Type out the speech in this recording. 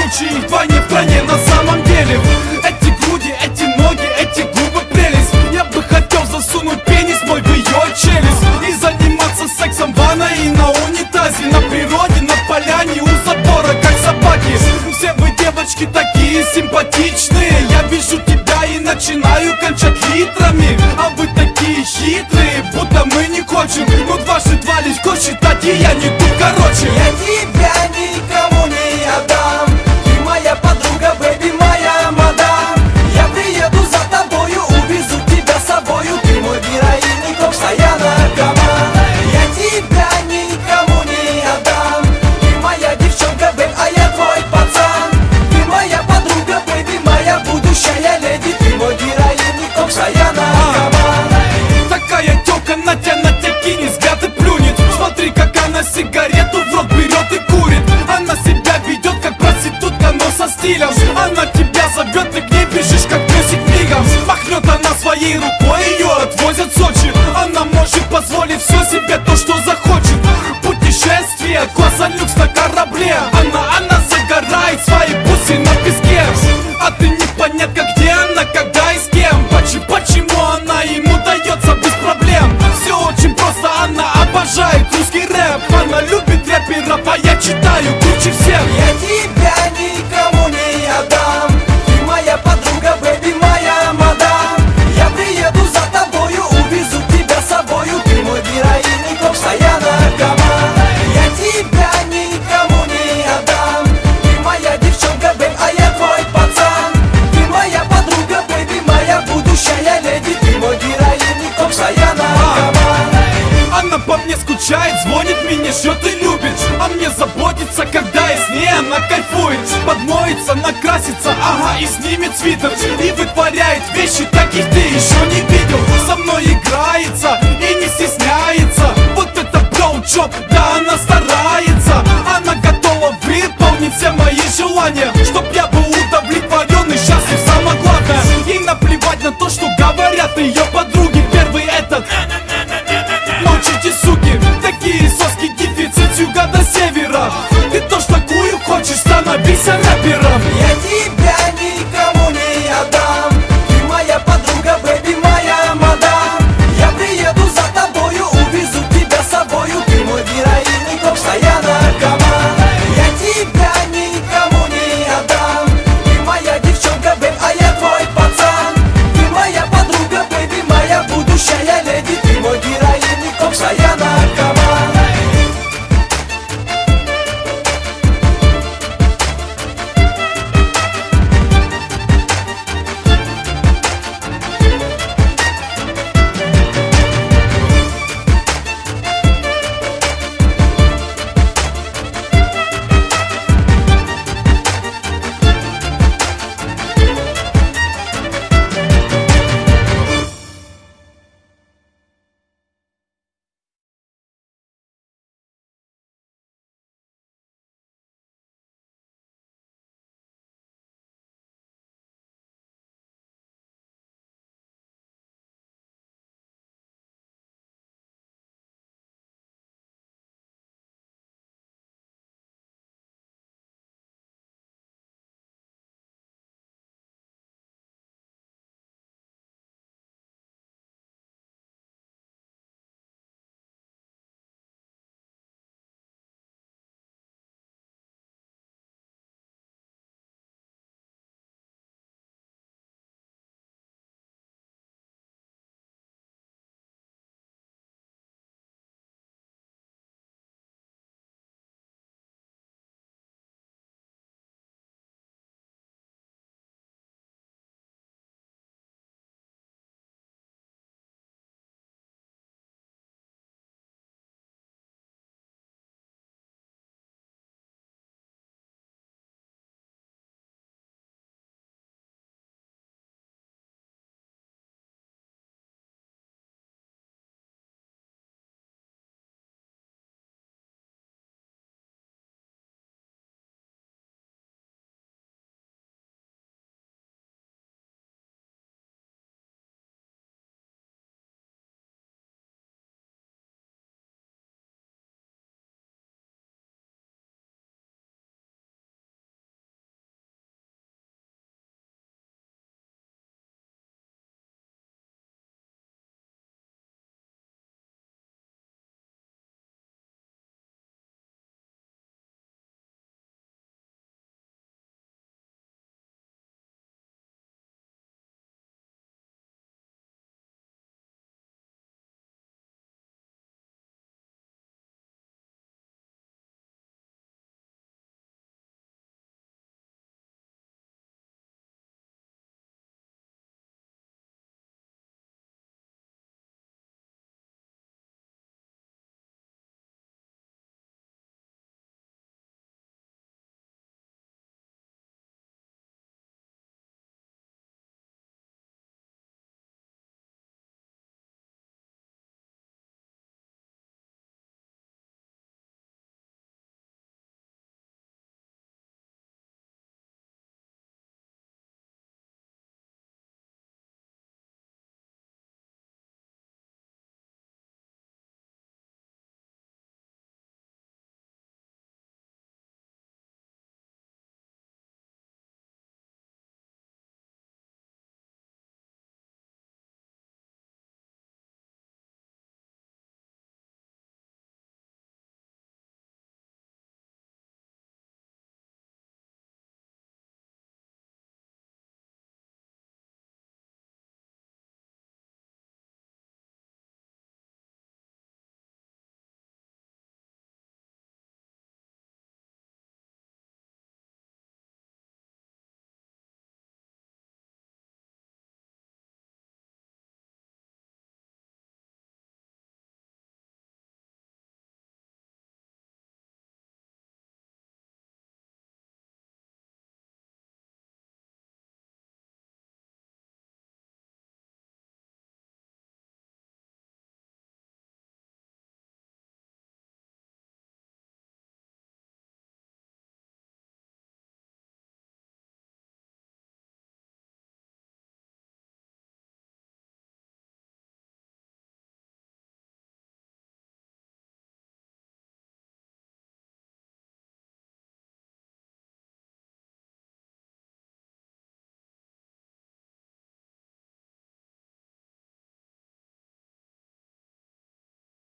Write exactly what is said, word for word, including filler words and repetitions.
случае их вдвойне в стране. На самом деле эти груди, эти ноги, эти губы прелесть. Я бы хотел засунуть пенис мой в ее челюсть и заниматься сексом в ванной и на унитазе, на природе, на поляне, у забора, как собаки. Все вы, девочки, такие симпатичные. Я вижу тебя и начинаю кончать литрами. А вы такие хитрые, будто мы не хотим. Ну дважды два легко считать, и я не тут, короче. Я тебя никому не отдам. Ты моя подруга, бэби, моя мадам. Я приеду за тобою, увезу тебя с собою. Ты мой героин, постоянно наркоман. Я тебя никому не отдам. Ты моя девчонка, бэб, а я твой пацан. Ты моя подруга, бэби, моя будущая леди. Ты мой героин, постоянно наркоман. Такая тёлка на тебя, на тебя кинет, взгляд и плюнет. Смотри, как она сигарету в рот берет и курит. Она себя ведет как проститутка, но со стилем. Она тебя зовет, ты к ней бежишь, как песик мигом. Махнет она своей рукой, ее отвозят в Сочи. Она может позволить все себе, то, что захочет. Путешествие, класса люкс на корабле. Она, она загорает свои бусы на песке. А ты непонятно, где она, когда и с кем. Почему, почему она ему дается без проблем? Все очень просто, она обожает русский рэп. Она любит рэперов, а я читаю круче всех. Я тебя никому не отдам. Ты моя подруга, бэби, моя мадам. Я приеду за тобою, увезу тебя с собою. Ты мой героин, постоянно наркоман. Я тебя никому не отдам. Ты моя девчонка, бэб, а я твой пацан. Ты моя подруга, бэби, моя будущая леди. Ты мой героин, постоянно наркоман. Она по мне скучает, звонит мне, ждет и любит. А мне заботится, когда я с ней, она кайфует. Подмоется, накрасится, ага, и снимет свитер. И вытворяет вещи, таких ты еще не видел. Со мной играется и не стесняется. Вот это блоуджоп, да, она старается. Она готова выполнить все мои желания, чтоб я был удовлетворен и счастлив. Самое главное, ей наплевать на то, что говорят ее подруги. Первый этот: молчите, суки, такие соски, дефицит юга до севера.